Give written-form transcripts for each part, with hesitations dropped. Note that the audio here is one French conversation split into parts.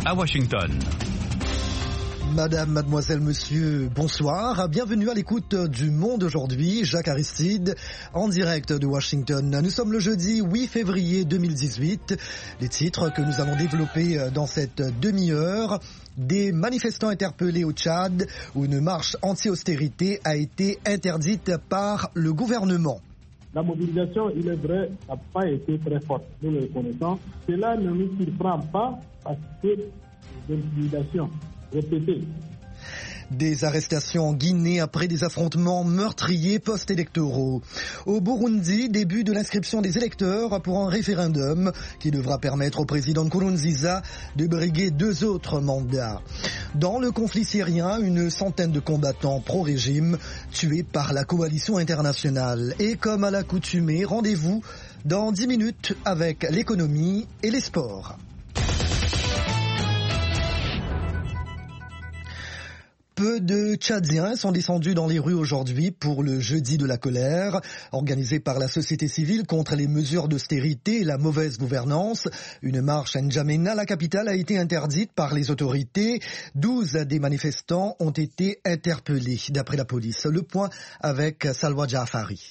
à Washington. Madame, mademoiselle, monsieur, bonsoir. Bienvenue à l'écoute du Monde aujourd'hui. Jacques Aristide, en direct de Washington. Nous sommes le jeudi 8 février 2018. Les titres que nous allons développer dans cette demi-heure. Des manifestants interpellés au Tchad où une marche anti-austérité a été interdite par le gouvernement. La mobilisation, il est vrai, n'a pas été très forte, nous le reconnaissons. Cela ne nous surprend pas parce que les intimidations répétées. Des arrestations en Guinée après des affrontements meurtriers post-électoraux. Au Burundi, début de l'inscription des électeurs pour un référendum qui devra permettre au président Nkurunziza de briguer 2 autres mandats. Dans le conflit syrien, une centaine de combattants pro-régime tués par la coalition internationale. Et comme à l'accoutumée, rendez-vous dans 10 minutes avec l'économie et les sports. Peu de Tchadiens sont descendus dans les rues aujourd'hui pour le Jeudi de la colère, organisé par la société civile contre les mesures d'austérité et la mauvaise gouvernance. Une marche à N'Djamena, la capitale, a été interdite par les autorités. 12 des manifestants ont été interpellés, d'après la police. Le point avec Salwa Jaafari.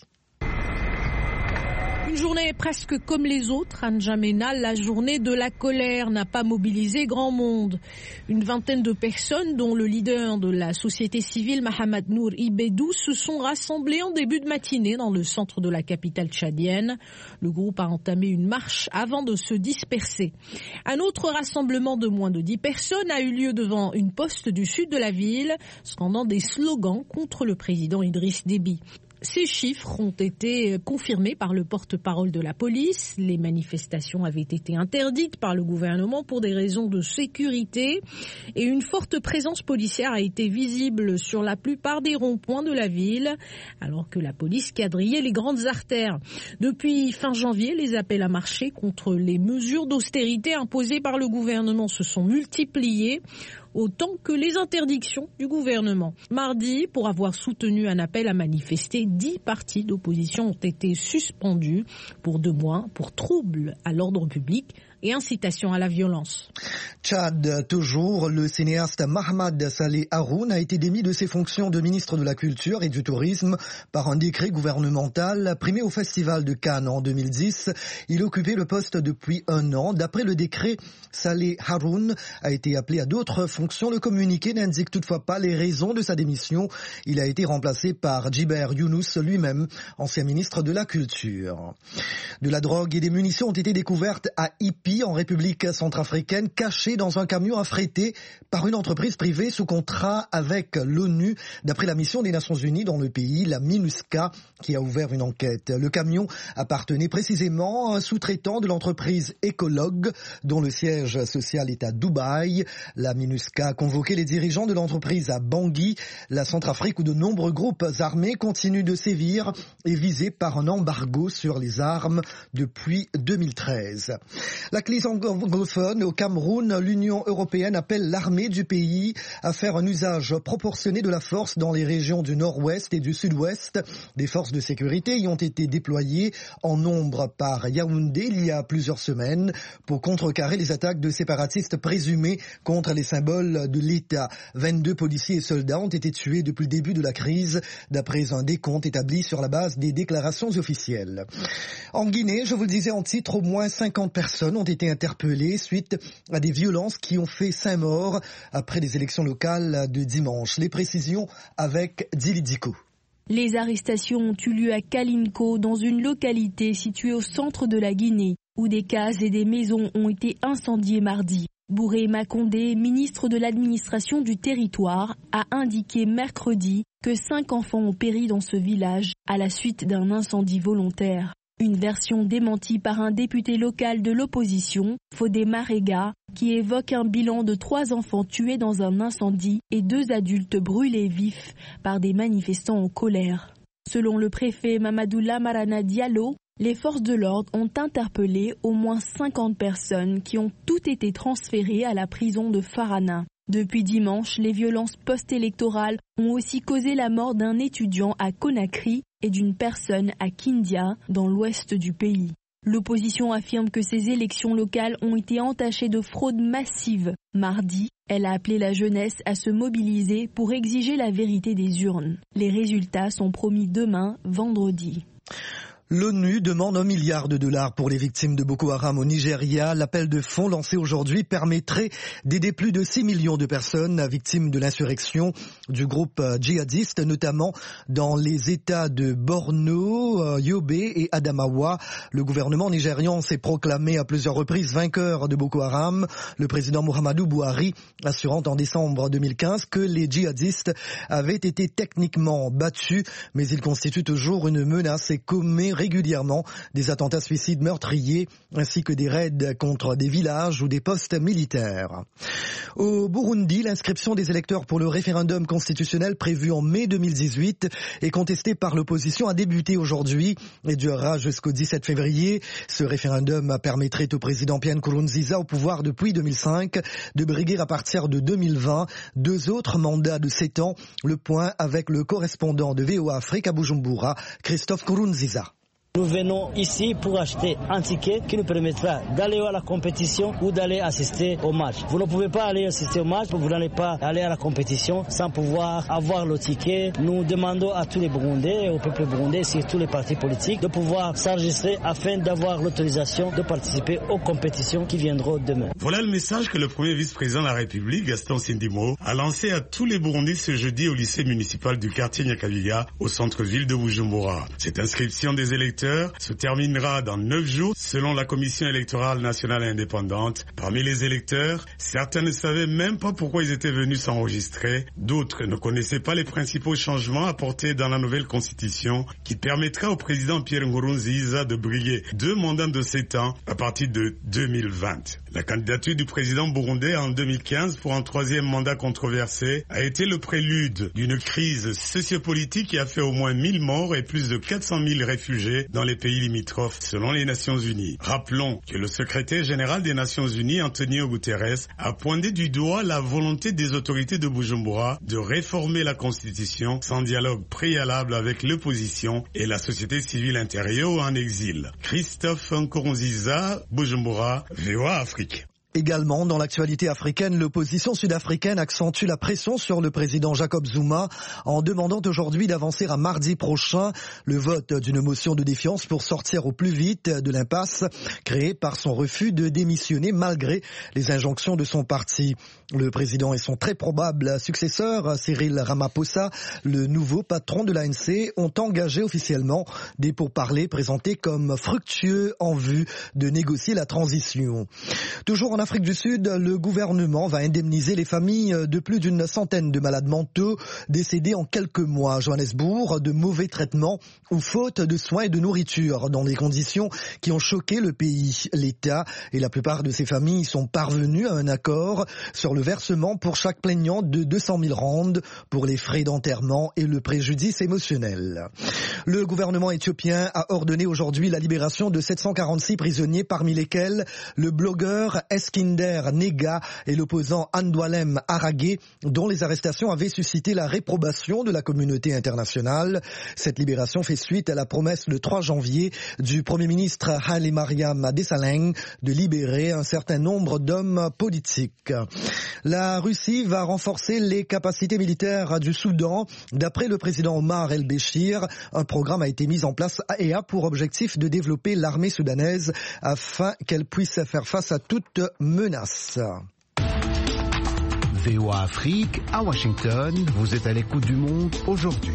Une journée presque comme les autres à N'Djamena, la journée de la colère n'a pas mobilisé grand monde. Une vingtaine de personnes, dont le leader de la société civile, Mahamad Nour Ibedou, se sont rassemblées en début de matinée dans le centre de la capitale tchadienne. Le groupe a entamé une marche avant de se disperser. Un autre rassemblement de moins de 10 personnes a eu lieu devant une poste du sud de la ville, scandant des slogans contre le président Idriss Déby. Ces chiffres ont été confirmés par le porte-parole de la police. Les manifestations avaient été interdites par le gouvernement pour des raisons de sécurité et une forte présence policière a été visible sur la plupart des ronds-points de la ville, alors que la police quadrillait les grandes artères. Depuis fin janvier, les appels à marcher contre les mesures d'austérité imposées par le gouvernement se sont multipliés, autant que les interdictions du gouvernement. Mardi, pour avoir soutenu un appel à manifester, 10 partis d'opposition ont été suspendus pour 2 mois pour troubles à l'ordre public et incitation à la violence. Tchad, toujours, le cinéaste Mahmad Saleh Haroun a été démis de ses fonctions de ministre de la Culture et du Tourisme par un décret gouvernemental primé au Festival de Cannes en 2010. Il occupait le poste depuis 1 an. D'après le décret, Saleh Haroun a été appelé à d'autres fonctions. Le communiqué n'indique toutefois pas les raisons de sa démission. Il a été remplacé par Djiber Younous, lui-même ancien ministre de la Culture. De la drogue et des munitions ont été découvertes à Ipi, en République centrafricaine, cachées dans un camion affrété par une entreprise privée sous contrat avec l'ONU, d'après la mission des Nations Unies dans le pays, la MINUSCA, qui a ouvert une enquête. Le camion appartenait précisément à un sous-traitant de l'entreprise Ecologue, dont le siège social est à Dubaï. La MINUSCA a convoqué les dirigeants de l'entreprise à Bangui, la Centrafrique, où de nombreux groupes armés continuent de sévir et visés par un embargo sur les armes depuis 2013. La crise anglophone au Cameroun, l'Union européenne appelle l'armée du pays à faire un usage proportionné de la force dans les régions du nord-ouest et du sud-ouest. Des forces de sécurité y ont été déployées en nombre par Yaoundé il y a plusieurs semaines pour contrecarrer les attaques de séparatistes présumés contre les symboles de l'État. 22 policiers et soldats ont été tués depuis le début de la crise, d'après un décompte établi sur la base des déclarations officielles. En Guinée, je vous le disais en titre, au moins 50 personnes ont été interpellées suite à des violences qui ont fait 5 morts après les élections locales de dimanche. Les précisions avec Dilidico. Les arrestations ont eu lieu à Kalinko, dans une localité située au centre de la Guinée, où des cases et des maisons ont été incendiées mardi. Bouré Makondé, ministre de l'administration du territoire, a indiqué mercredi que 5 enfants ont péri dans ce village à la suite d'un incendie volontaire. Une version démentie par un député local de l'opposition, Fodé Marega, qui évoque un bilan de 3 enfants tués dans un incendie et 2 adultes brûlés vifs par des manifestants en colère. Selon le préfet Mamadou Lamarana Diallo, les forces de l'ordre ont interpellé au moins 50 personnes qui ont toutes été transférées à la prison de Farana. Depuis dimanche, les violences post-électorales ont aussi causé la mort d'un étudiant à Conakry et d'une personne à Kindia, dans l'ouest du pays. L'opposition affirme que ces élections locales ont été entachées de fraude massive. Mardi, elle a appelé la jeunesse à se mobiliser pour exiger la vérité des urnes. Les résultats sont promis demain, vendredi. L'ONU demande $1 milliard pour les victimes de Boko Haram au Nigeria. L'appel de fonds lancé aujourd'hui permettrait d'aider plus de 6 millions de personnes victimes de l'insurrection du groupe djihadiste, notamment dans les États de Borno, Yobe et Adamawa. Le gouvernement nigérian s'est proclamé à plusieurs reprises vainqueur de Boko Haram. Le président Muhammadu Buhari assurant en décembre 2015 que les djihadistes avaient été techniquement battus, mais ils constituent toujours une menace et commettent régulièrement des attentats suicides meurtriers ainsi que des raids contre des villages ou des postes militaires. Au Burundi, l'inscription des électeurs pour le référendum constitutionnel prévu en mai 2018 et contesté par l'opposition a débuté aujourd'hui et durera jusqu'au 17 février. Ce référendum permettrait au président Pierre Nkurunziza, au pouvoir depuis 2005, de briguer à partir de 2020 2 autres mandats de 7 ans. Le point avec le correspondant de VOA Afrique à Bujumbura, Christophe Nkurunziza. Nous venons ici pour acheter un ticket qui nous permettra d'aller à la compétition ou d'aller assister au match. Vous ne pouvez pas aller assister au match, vous n'allez pas aller à la compétition sans pouvoir avoir le ticket. Nous demandons à tous les Burundais, au peuple burundais, surtout les partis politiques, de pouvoir s'enregistrer afin d'avoir l'autorisation de participer aux compétitions qui viendront demain. Voilà le message que le premier vice-président de la République, Gaston Sindimo, a lancé à tous les Burundais ce jeudi au lycée municipal du quartier Nyakabiga, au centre-ville de Bujumbura. Cette inscription des électeurs se terminera dans 9 jours selon la Commission électorale nationale indépendante. Parmi les électeurs, certains ne savaient même pas pourquoi ils étaient venus s'enregistrer. D'autres ne connaissaient pas les principaux changements apportés dans la nouvelle constitution qui permettra au président Pierre Nkurunziza de briguer 2 mandats de 7 ans à partir de 2020. La candidature du président burundais en 2015 pour un 3e mandat controversé a été le prélude d'une crise sociopolitique qui a fait au moins 1000 morts et plus de 400 000 réfugiés dans les pays limitrophes, selon les Nations Unies. Rappelons que le secrétaire général des Nations Unies, Antonio Guterres, a pointé du doigt la volonté des autorités de Bujumbura de réformer la Constitution sans dialogue préalable avec l'opposition et la société civile intérieure ou en exil. Christophe Nkurunziza, Bujumbura, VOA Afrique. Également, dans l'actualité africaine, l'opposition sud-africaine accentue la pression sur le président Jacob Zuma en demandant aujourd'hui d'avancer à mardi prochain le vote d'une motion de défiance pour sortir au plus vite de l'impasse créée par son refus de démissionner malgré les injonctions de son parti. Le président et son très probable successeur, Cyril Ramaphosa, le nouveau patron de l'ANC, ont engagé officiellement des pourparlers présentés comme fructueux en vue de négocier la transition. Toujours en Afrique du Sud, le gouvernement va indemniser les familles de plus d'une centaine de malades mentaux décédés en quelques mois à Johannesburg de mauvais traitements ou faute de soins et de nourriture dans des conditions qui ont choqué le pays. L'État et la plupart de ces familles sont parvenus à un accord sur le versement pour chaque plaignant de 200 000 rands pour les frais d'enterrement et le préjudice émotionnel. Le gouvernement éthiopien a ordonné aujourd'hui la libération de 746 prisonniers, parmi lesquels le blogueur Eskinder Nega et l'opposant Andualem Aragé, dont les arrestations avaient suscité la réprobation de la communauté internationale. Cette libération fait suite à la promesse le 3 janvier du Premier ministre Haile Mariam Desalegn de libérer un certain nombre d'hommes politiques. La Russie va renforcer les capacités militaires du Soudan. D'après le président Omar el-Béchir, un programme a été mis en place et a pour objectif de développer l'armée soudanaise afin qu'elle puisse faire face à toute menace. VOA Afrique, à Washington, vous êtes à l'écoute du monde aujourd'hui.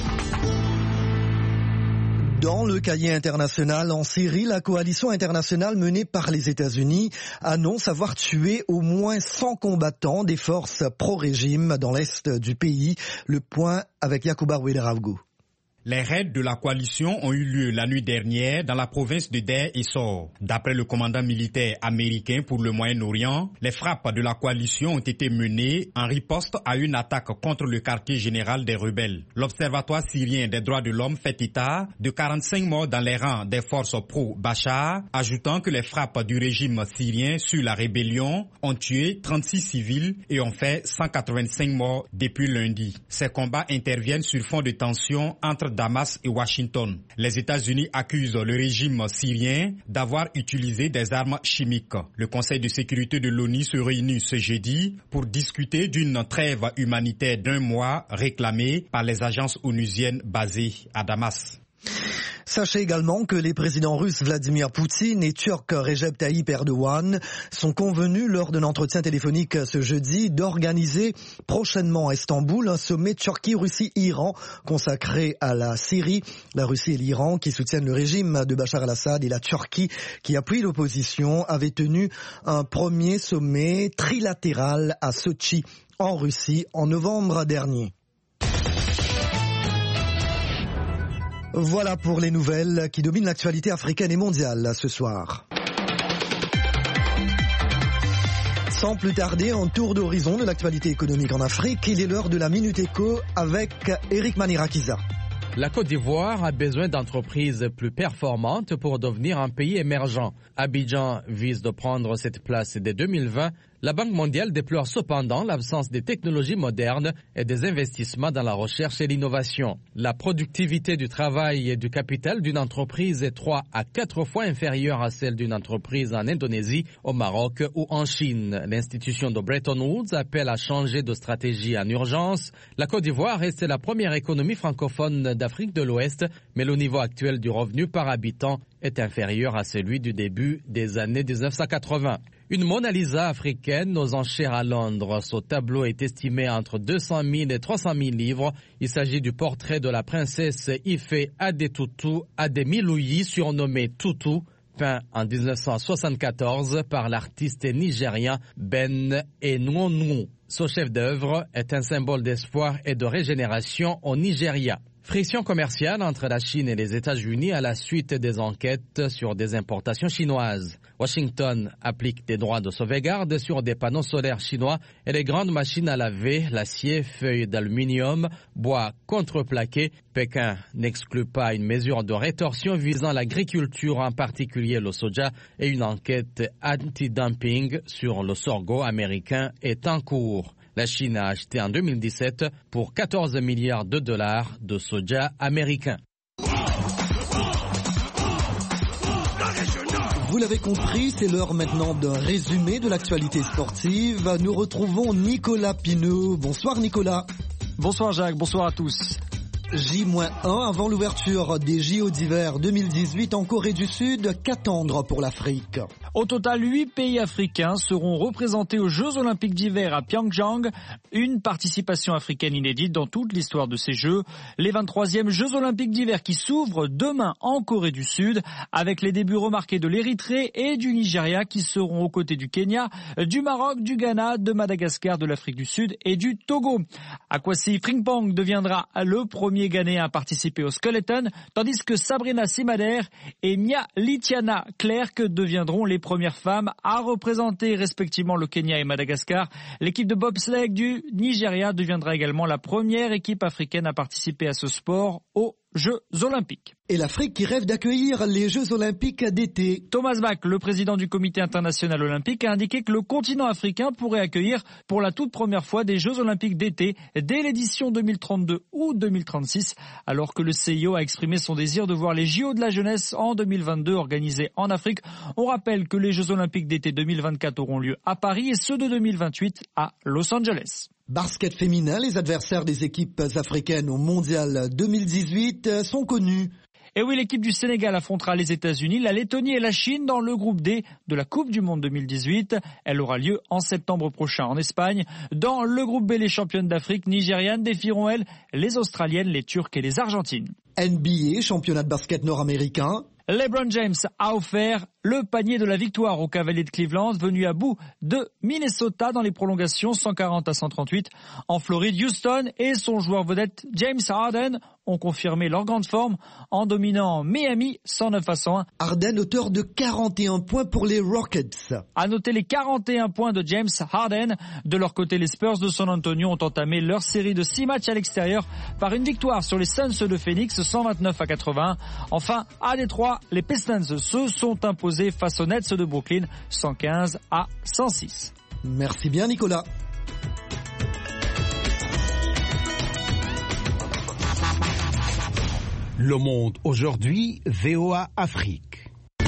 Dans le cahier international, en Syrie, la coalition internationale menée par les États-Unis annonce avoir tué au moins 100 combattants des forces pro-régime dans l'est du pays. Le point avec Yacouba Ouedraogo. Les raids de la coalition ont eu lieu la nuit dernière dans la province de Deir et-Zor. D'après le commandant militaire américain pour le Moyen-Orient, les frappes de la coalition ont été menées en riposte à une attaque contre le quartier général des rebelles. L'Observatoire syrien des droits de l'homme fait état de 45 morts dans les rangs des forces pro-Bachar, ajoutant que les frappes du régime syrien sur la rébellion ont tué 36 civils et ont fait 185 morts depuis lundi. Ces combats interviennent sur fond de tension entre Damas et Washington. Les États-Unis accusent le régime syrien d'avoir utilisé des armes chimiques. Le Conseil de sécurité de l'ONU se réunit ce jeudi pour discuter d'une trêve humanitaire d'1 mois réclamée par les agences onusiennes basées à Damas. Sachez également que les présidents russes Vladimir Poutine et turc Recep Tayyip Erdogan sont convenus lors d'un entretien téléphonique ce jeudi d'organiser prochainement à Istanbul un sommet Turquie-Russie-Iran consacré à la Syrie. La Russie et l'Iran qui soutiennent le régime de Bachar al-Assad et la Turquie qui appuie l'opposition avaient tenu un premier sommet trilatéral à Sotchi en Russie en novembre dernier. Voilà pour les nouvelles qui dominent l'actualité africaine et mondiale ce soir. Sans plus tarder, un tour d'horizon de l'actualité économique en Afrique. Il est l'heure de la Minute Éco avec Eric Manirakiza. La Côte d'Ivoire a besoin d'entreprises plus performantes pour devenir un pays émergent. Abidjan vise de prendre cette place dès 2020. La Banque mondiale déplore cependant l'absence des technologies modernes et des investissements dans la recherche et l'innovation. La productivité du travail et du capital d'une entreprise est 3 à 4 fois inférieure à celle d'une entreprise en Indonésie, au Maroc ou en Chine. L'institution de Bretton Woods appelle à changer de stratégie en urgence. La Côte d'Ivoire reste la première économie francophone d'Afrique de l'Ouest, mais le niveau actuel du revenu par habitant est inférieur à celui du début des années 1980. Une Mona Lisa africaine aux enchères à Londres. Ce tableau est estimé entre 200 000 et 300 000 livres. Il s'agit du portrait de la princesse Ife Adetutu Ademiluyi, surnommée Tutu, peint en 1974 par l'artiste nigérien Ben Enwonu. Ce chef-d'œuvre est un symbole d'espoir et de régénération au Nigeria. Friction commerciale entre la Chine et les États-Unis à la suite des enquêtes sur des importations chinoises. Washington applique des droits de sauvegarde sur des panneaux solaires chinois et les grandes machines à laver, l'acier, feuilles d'aluminium, bois contreplaqué. Pékin n'exclut pas une mesure de rétorsion visant l'agriculture, en particulier le soja, et une enquête anti-dumping sur le sorgho américain est en cours. La Chine a acheté en 2017 pour 14 milliards de dollars de soja américain. Vous l'avez compris, c'est l'heure maintenant d'un résumé de l'actualité sportive. Nous retrouvons Nicolas Pineau. Bonsoir Nicolas. Bonsoir Jacques, bonsoir à tous. J-1 avant l'ouverture des JO d'hiver 2018 en Corée du Sud. Qu'attendre pour l'Afrique? Au total, 8 pays africains seront représentés aux Jeux Olympiques d'hiver à Pyeongchang. Une participation africaine inédite dans toute l'histoire de ces Jeux. Les 23e Jeux Olympiques d'hiver qui s'ouvrent demain en Corée du Sud avec les débuts remarqués de l'Érythrée et du Nigeria qui seront aux côtés du Kenya, du Maroc, du Ghana, de Madagascar, de l'Afrique du Sud et du Togo. Akwasi Frimpong deviendra le premier Ghanéen à participer au skeleton, tandis que Sabrina Simader et Mia Litiana Clerc deviendront les premières femmes à représenter respectivement le Kenya et Madagascar. L'équipe de bobsleigh du Nigeria deviendra également la première équipe africaine à participer à ce sport aux Jeux Olympiques. Et l'Afrique qui rêve d'accueillir les Jeux Olympiques d'été. Thomas Bach, le président du Comité international olympique, a indiqué que le continent africain pourrait accueillir pour la toute première fois des Jeux Olympiques d'été dès l'édition 2032 ou 2036, alors que le CIO a exprimé son désir de voir les JO de la jeunesse en 2022 organisés en Afrique. On rappelle que les Jeux Olympiques d'été 2024 auront lieu à Paris et ceux de 2028 à Los Angeles. Basket féminin, les adversaires des équipes africaines au Mondial 2018 sont connus. Et oui, l'équipe du Sénégal affrontera les États-Unis, la Lettonie et la Chine dans le groupe D de la Coupe du Monde 2018. Elle aura lieu en septembre prochain en Espagne. Dans le groupe B, les championnes d'Afrique nigérianes défieront, elles, les Australiennes, les Turques et les Argentines. NBA, championnat de basket nord-américain. LeBron James a offert le panier de la victoire aux Cavaliers de Cleveland, venu à bout de Minnesota dans les prolongations 140 à 138. En Floride, Houston et son joueur vedette James Harden ont confirmé leur grande forme en dominant Miami 109 à 101. Harden, auteur de 41 points pour les Rockets. À noter les 41 points de James Harden. De leur côté, les Spurs de San Antonio ont entamé leur série de 6 matchs à l'extérieur par une victoire sur les Suns de Phoenix 129 à 81. Enfin, à Détroit, les Pistons se sont imposés face aux Nets de Brooklyn 115 à 106. Merci bien Nicolas. Le Monde aujourd'hui, VOA Afrique.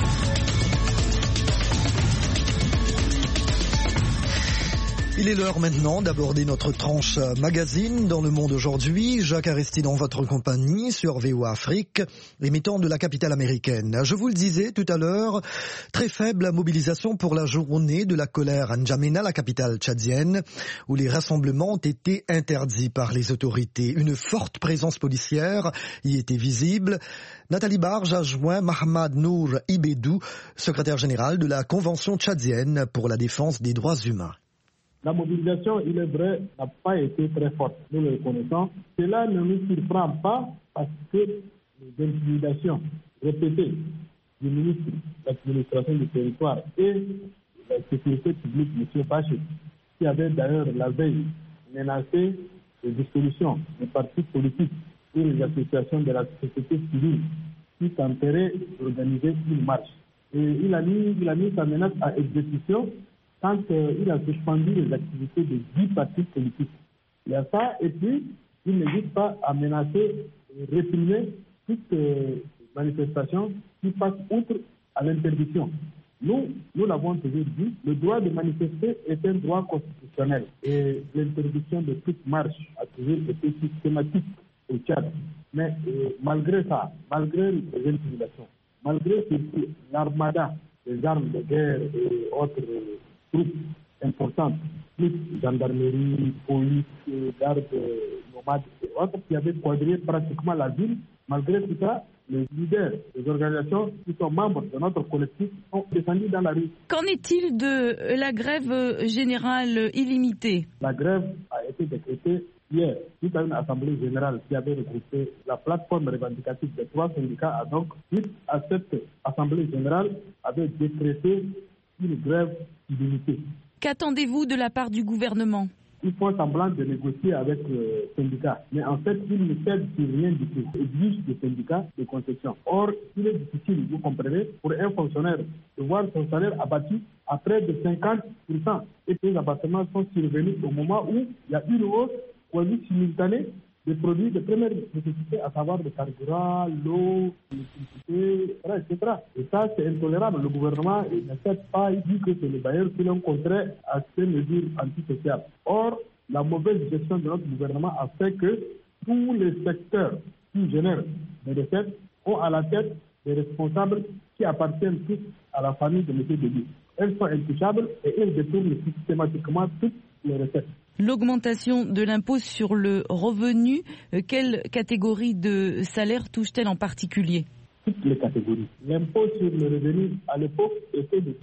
Il est l'heure maintenant d'aborder notre tranche magazine dans Le Monde aujourd'hui. Jacques Aristide en votre compagnie sur VOA Afrique, émettant de la capitale américaine. Je vous le disais tout à l'heure, très faible mobilisation pour la journée de la colère à N'Djamena, la capitale tchadienne, où les rassemblements ont été interdits par les autorités. Une forte présence policière y était visible. Nathalie Barge a joint Mahamad Nour Ibedou, secrétaire général de la Convention tchadienne pour la défense des droits humains. La mobilisation, il est vrai, n'a pas été très forte, nous le reconnaissons. Cela ne nous surprend pas parce que les intimidations répétées du ministre de l'administration du territoire et de la sécurité publique, M. Bachir, qui avait d'ailleurs la veille menacé les dissolutions des partis politiques et les associations de la société civile qui tenteraient d'organiser une marche. Et il a mis sa menace à exécution quand il a suspendu les activités de 10 partis politiques. Il y a ça, et puis il n'hésite pas à menacer et réprimer toute manifestation qui passe outre à l'interdiction. Nous l'avons toujours dit, le droit de manifester est un droit constitutionnel et l'interdiction de toute marche a toujours été systématique au Tchad. Mais malgré ça, malgré les intimidations, malgré l'armada, les armes de guerre et autres troupes importantes, plus gendarmerie, police, gardes nomades et autres, qui avaient quadrillé pratiquement la ville. Malgré tout ça, les leaders des organisations qui sont membres de notre collectif sont descendus dans la rue. Qu'en est-il de la grève générale illimitée? La grève a été décrétée hier, suite à une assemblée générale qui avait regroupé la plateforme revendicative des 3 syndicats. Donc, suite à cette assemblée générale, avait décrété une grève illimitée. Qu'attendez-vous de la part du gouvernement? Ils font semblant de négocier avec le syndicat. Mais en fait, ils ne cèdent sur rien du tout. Ils exigent des syndicats de concession. Or, il est difficile, vous comprenez, pour un fonctionnaire de voir son salaire abattu à près de 50%. Et ces abattements sont survenus au moment où il y a une hausse quasi simultanée des produits de première nécessité, à savoir le carburant, l'eau, l'électricité, etc. Et ça, c'est intolérable. Le gouvernement ne cède pas, il dit que c'est les bailleurs qui l'ont contraint à ces mesures antisociales. Or, la mauvaise gestion de notre gouvernement a fait que tous les secteurs qui génèrent des recettes ont à la tête des responsables qui appartiennent tous à la famille de M. Déby. Elles sont intouchables et elles détournent systématiquement toutes les recettes. L'augmentation de l'impôt sur le revenu, quelle catégorie de salaire touche-t-elle en particulier? Toutes les catégories. L'impôt sur le revenu, à l'époque, était de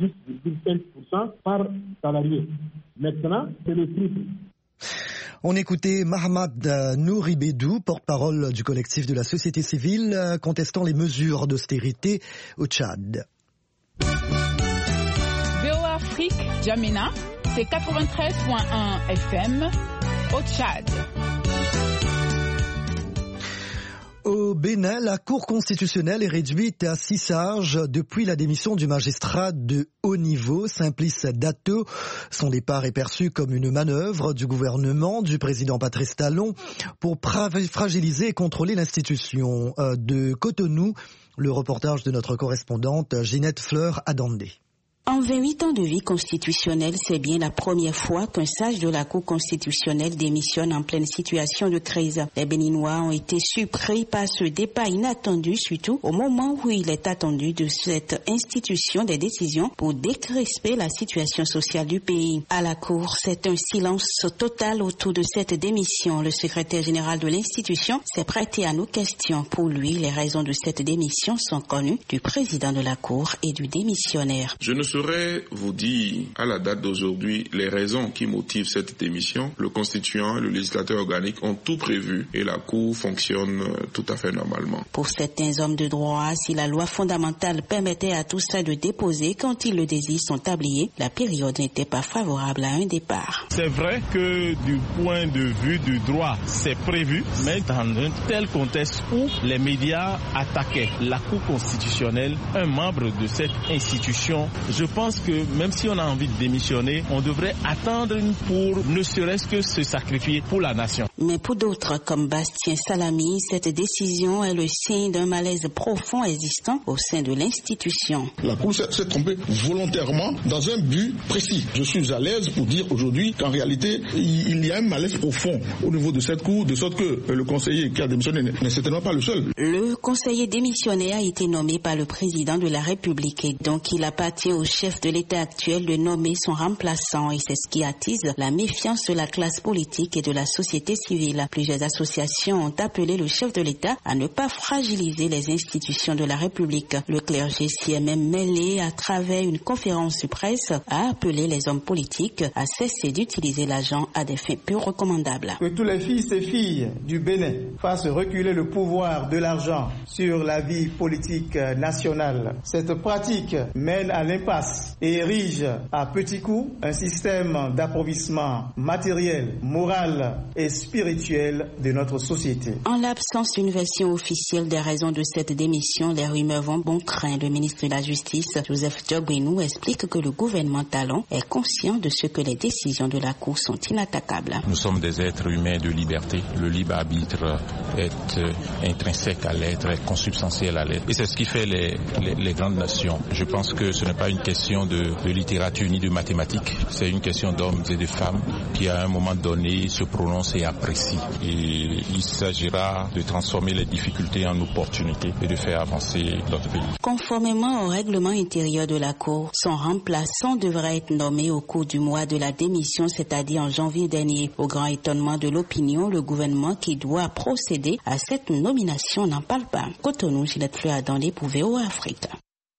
10,5% par salarié. Maintenant, c'est le triple. On écoutait Mahamad Nour Ibedou, porte-parole du collectif de la société civile, contestant les mesures d'austérité au Tchad. VOA Afrique, N'Djamena, c'est 93.1 FM au Tchad. Au Bénin, la Cour constitutionnelle est réduite à 6 sages depuis la démission du magistrat de haut niveau, Simplice Dato. Son départ est perçu comme une manœuvre du gouvernement du président Patrice Talon pour fragiliser et contrôler l'institution. De Cotonou, le reportage de notre correspondante Ginette Fleur-Adandé. En 28 ans de vie constitutionnelle, c'est bien la première fois qu'un sage de la Cour constitutionnelle démissionne en pleine situation de crise. Les Béninois ont été surpris par ce départ inattendu, surtout au moment où il est attendu de cette institution des décisions pour décrisper la situation sociale du pays. À la Cour, c'est un silence total autour de cette démission. Le secrétaire général de l'institution s'est prêté à nos questions. Pour lui, les raisons de cette démission sont connues du président de la Cour et du démissionnaire. Je ne saurais vous dire à la date d'aujourd'hui les raisons qui motivent cette démission. Le constituant et le législateur organique ont tout prévu et la Cour fonctionne tout à fait normalement. Pour certains hommes de droit, si la loi fondamentale permettait à tous ça de déposer quand ils le désirent son tablier, la période n'était pas favorable à un départ. C'est vrai que du point de vue du droit, c'est prévu, mais dans un tel contexte où les médias attaquaient la Cour constitutionnelle, un membre de cette institution, je je pense que même si on a envie de démissionner, on devrait attendre pour ne serait-ce que se sacrifier pour la nation. Mais pour d'autres, comme Bastien Salami, cette décision est le signe d'un malaise profond existant au sein de l'institution. La Cour s'est trompée volontairement dans un but précis. Je suis à l'aise pour dire aujourd'hui qu'en réalité, il y a un malaise profond au niveau de cette Cour, de sorte que le conseiller qui a démissionné n'est certainement pas le seul. Le conseiller démissionné a été nommé par le président de la République et donc il appartient au chef de l'État actuel de nommer son remplaçant et c'est ce qui attise la méfiance de la classe politique et de la société civile. Plusieurs associations ont appelé le chef de l'État à ne pas fragiliser les institutions de la République. Le clergé s'y est même mêlé à travers une conférence de presse à appeler les hommes politiques à cesser d'utiliser l'argent à des fins peu recommandables. Que tous les fils et filles du Bénin fassent reculer le pouvoir de l'argent sur la vie politique nationale. Cette pratique mène à l'impasse et érige à petits coups un système d'approvisionnement matériel, moral et spirituel de notre société. En l'absence d'une version officielle des raisons de cette démission, les rumeurs vont bon train. Le ministre de la Justice, Joseph Diogbenou, explique que le gouvernement Talon est conscient de ce que les décisions de la Cour sont inattaquables. Nous sommes des êtres humains de liberté. Le libre arbitre est intrinsèque à l'être, est consubstantiel à l'être. Et c'est ce qui fait les grandes nations. Je pense que ce n'est pas une question de littérature ni de mathématiques. C'est une question d'hommes et de femmes qui, à un moment donné, se prononcent et apprécient. Et il s'agira de transformer les difficultés en opportunités et de faire avancer notre pays. Conformément au règlement intérieur de la Cour, son remplaçant devrait être nommé au cours du mois de la démission, c'est-à-dire en janvier dernier. Au grand étonnement de l'opinion, le gouvernement qui doit procéder à cette nomination n'en parle pas. Cotonou, Gillette Fleur dans les pour VOA Afrique.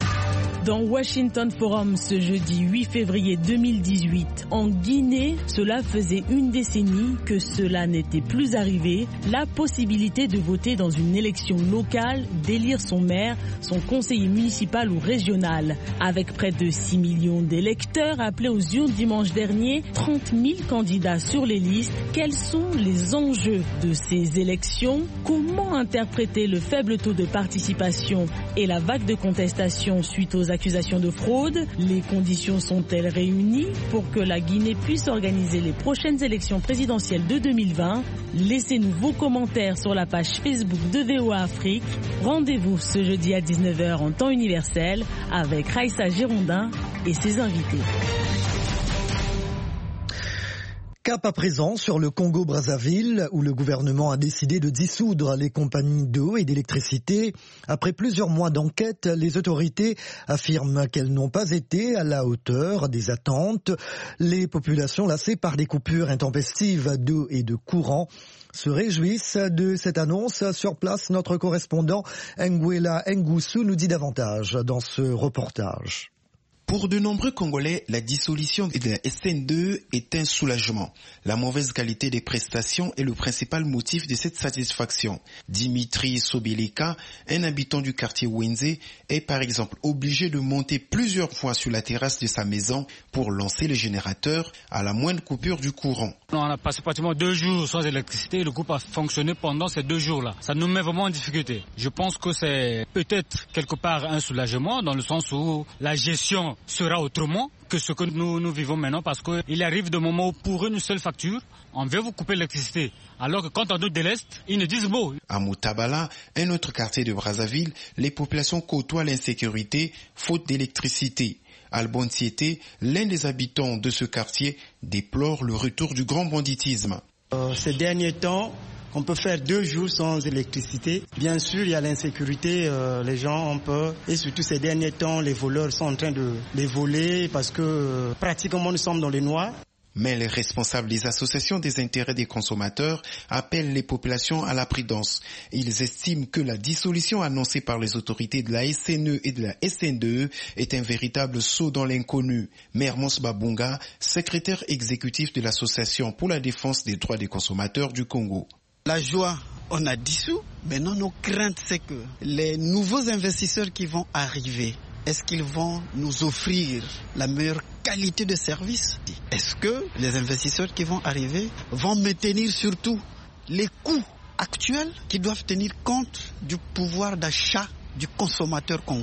Dans Washington Forum ce jeudi 8 février 2018, en Guinée, cela faisait une décennie que cela n'était plus arrivé, la possibilité de voter dans une élection locale, d'élire son maire, son conseiller municipal ou régional. Avec près de 6 millions d'électeurs appelés aux urnes dimanche dernier, 30 000 candidats sur les listes, quels sont les enjeux de ces élections? Comment interpréter le faible taux de participation et la vague de contestation suite aux accusations de fraude? Les conditions sont-elles réunies pour que la Guinée puisse organiser les prochaines élections présidentielles de 2020? Laissez-nous vos commentaires sur la page Facebook de VOA Afrique. Rendez-vous ce jeudi à 19h en temps universel avec Raïssa Girondin et ses invités. Cap à présent sur le Congo-Brazzaville, où le gouvernement a décidé de dissoudre les compagnies d'eau et d'électricité. Après plusieurs mois d'enquête, les autorités affirment qu'elles n'ont pas été à la hauteur des attentes. Les populations lassées par des coupures intempestives d'eau et de courant se réjouissent de cette annonce. Sur place, notre correspondant Nguela Ngusu nous dit davantage dans ce reportage. Pour de nombreux Congolais, la dissolution de la SN2 est un soulagement. La mauvaise qualité des prestations est le principal motif de cette satisfaction. Dimitri Sobeleka, un habitant du quartier Wenze, est par exemple obligé de monter plusieurs fois sur la terrasse de sa maison pour lancer le générateur à la moindre coupure du courant. On a passé pratiquement 2 jours sans électricité et le groupe a fonctionné pendant ces 2 jours-là. Ça nous met vraiment en difficulté. Je pense que c'est peut-être quelque part un soulagement dans le sens où la gestion sera autrement que ce que nous vivons maintenant parce qu'il arrive des moments où pour une seule facture, on veut vous couper l'électricité. Alors que quand on nous déleste, ils nous disent bon. À Moutabala, un autre quartier de Brazzaville, les populations côtoient l'insécurité faute d'électricité. Albon Siete, l'un des habitants de ce quartier, déplore le retour du grand banditisme. Ces derniers temps, on peut faire 2 jours sans électricité. Bien sûr, il y a l'insécurité, les gens ont peur. Et surtout ces derniers temps, les voleurs sont en train de les voler parce que pratiquement nous sommes dans le noir. Mais les responsables des associations des intérêts des consommateurs appellent les populations à la prudence. Ils estiment que la dissolution annoncée par les autorités de la SNE et de la SN2 est un véritable saut dans l'inconnu. Mermos Babunga, secrétaire exécutif de l'association pour la défense des droits des consommateurs du Congo. La joie, on a dissous. Maintenant, nos craintes, c'est que les nouveaux investisseurs qui vont arriver, est-ce qu'ils vont nous offrir la meilleure qualité de service? Est-ce que les investisseurs qui vont arriver vont maintenir surtout les coûts actuels qui doivent tenir compte du pouvoir d'achat du consommateur congolais?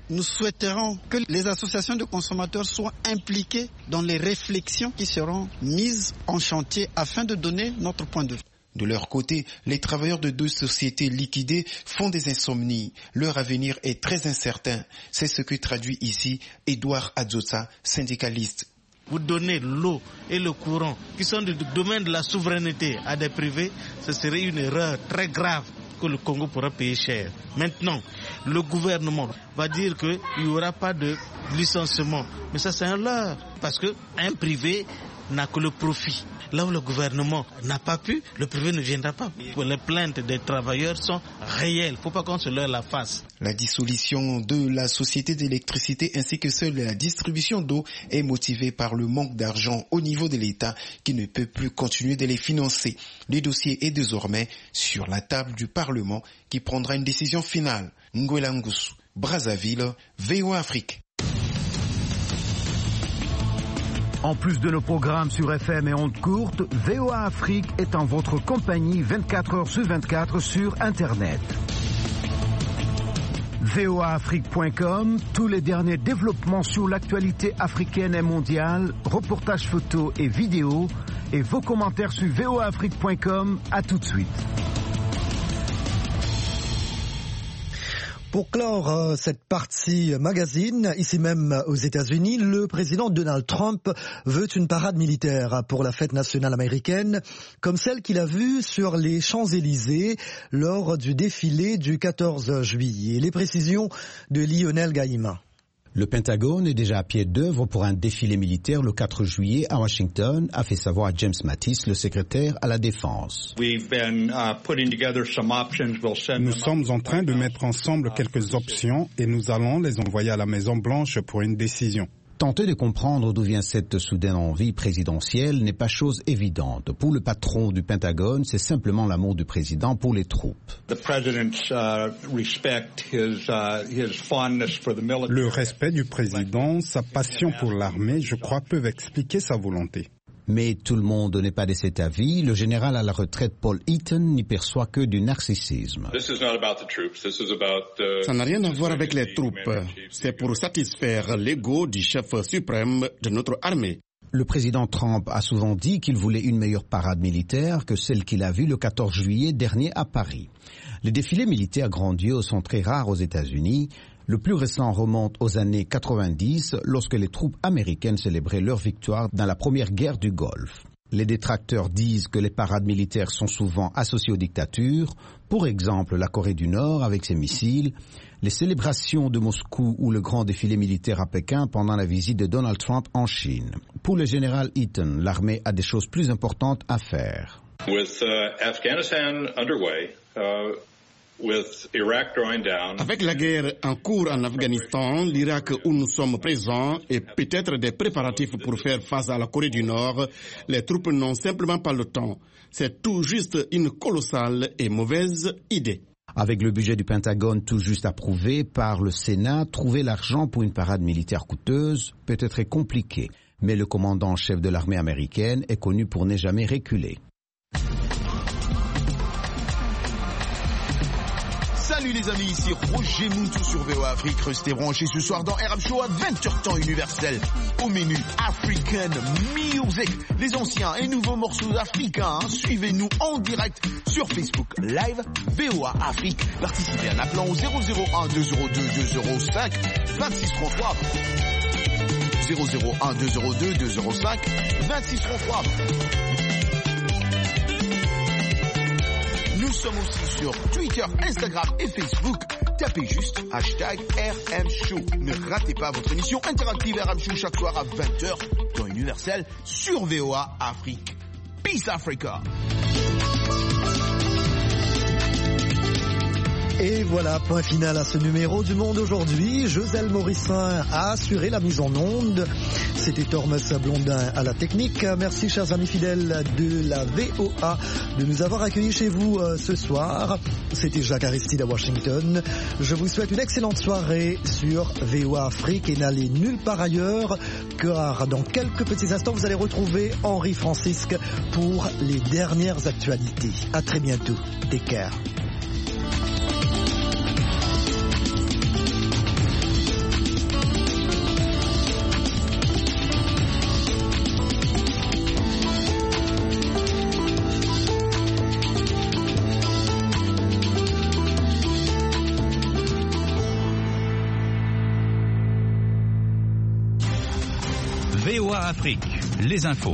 nous souhaiterons que les associations de consommateurs soient impliquées dans les réflexions qui seront mises en chantier afin de donner notre point de vue. De leur côté, les travailleurs de 2 sociétés liquidées font des insomnies. Leur avenir est très incertain. C'est ce que traduit ici Edouard Adzosa, syndicaliste. Vous donnez l'eau et le courant qui sont du domaine de la souveraineté à des privés, ce serait une erreur très grave que le Congo pourra payer cher. Maintenant, le gouvernement va dire qu'il n'y aura pas de licenciement. Mais ça, c'est un leurre, parce qu'un privé n'a que le profit. Là où le gouvernement n'a pas pu, le privé ne viendra pas. Les plaintes des travailleurs sont réelles. Il ne faut pas qu'on se leurre la face. La dissolution de la société d'électricité ainsi que celle de la distribution d'eau est motivée par le manque d'argent au niveau de l'État qui ne peut plus continuer de les financer. Le dossier est désormais sur la table du Parlement qui prendra une décision finale. Ngwela Ngusu, Brazzaville, VOA Afrique. En plus de nos programmes sur FM et ondes courtes, VOA Afrique est en votre compagnie 24 heures sur 24 sur Internet. voaafrique.com, tous les derniers développements sur l'actualité africaine et mondiale, reportages photos et vidéos, et vos commentaires sur voaafrique.com. À tout de suite. Pour clore cette partie magazine, ici même aux États-Unis, le président Donald Trump veut une parade militaire pour la fête nationale américaine, comme celle qu'il a vue sur les Champs-Élysées lors du défilé du 14 juillet. Les précisions de Lionel Gaïma. Le Pentagone est déjà à pied d'œuvre pour un défilé militaire le 4 juillet à Washington, a fait savoir James Mattis, le secrétaire à la Défense. Nous sommes en train de mettre ensemble quelques options et nous allons les envoyer à la Maison-Blanche pour une décision. Tenter de comprendre d'où vient cette soudaine envie présidentielle n'est pas chose évidente. Pour le patron du Pentagone, c'est simplement l'amour du président pour les troupes. Le respect du président, sa passion pour l'armée, je crois, peuvent expliquer sa volonté. Mais tout le monde n'est pas de cet avis. Le général à la retraite Paul Eaton n'y perçoit que du narcissisme. Ça n'a rien à voir avec les troupes. C'est pour satisfaire l'ego du chef suprême de notre armée. Le président Trump a souvent dit qu'il voulait une meilleure parade militaire que celle qu'il a vue le 14 juillet dernier à Paris. Les défilés militaires grandioses sont très rares aux États-Unis. Le plus récent remonte aux années 90, lorsque les troupes américaines célébraient leur victoire dans la première guerre du Golfe. Les détracteurs disent que les parades militaires sont souvent associées aux dictatures, pour exemple la Corée du Nord avec ses missiles, les célébrations de Moscou ou le grand défilé militaire à Pékin pendant la visite de Donald Trump en Chine. Pour le général Eaton, l'armée a des choses plus importantes à faire. Avec la guerre en cours en Afghanistan, l'Irak où nous sommes présents et peut-être des préparatifs pour faire face à la Corée du Nord, les troupes n'ont simplement pas le temps. C'est tout juste une colossale et mauvaise idée. Avec le budget du Pentagone tout juste approuvé par le Sénat, trouver l'argent pour une parade militaire coûteuse peut être compliqué. Mais le commandant en chef de l'armée américaine est connu pour ne jamais reculer. Salut les amis, ici Roger Moutou sur VOA Afrique. Restez branchés ce soir dans RM Show à 20h temps universel. Au menu African Music, les anciens et nouveaux morceaux africains. Suivez-nous en direct sur Facebook Live VOA Afrique. Participez en appelant au 001 202 205 2633. 001 202 205 2633. Nous sommes aussi sur Twitter, Instagram et Facebook. Tapez juste #RMShow. Ne ratez pas votre émission interactive RM Show chaque soir à 20h dans Universel sur VOA Afrique. Peace Africa. Et voilà, point final à ce numéro du Monde aujourd'hui. Joselle Morissin a assuré la mise en onde. C'était Thomas Blondin à la technique. Merci chers amis fidèles de la VOA de nous avoir accueillis chez vous ce soir. C'était Jacques Aristide à Washington. Je vous souhaite une excellente soirée sur VOA Afrique et n'allez nulle part ailleurs car dans quelques petits instants vous allez retrouver Henri Francisque pour les dernières actualités. À très bientôt. Take care. VOA Afrique, les infos.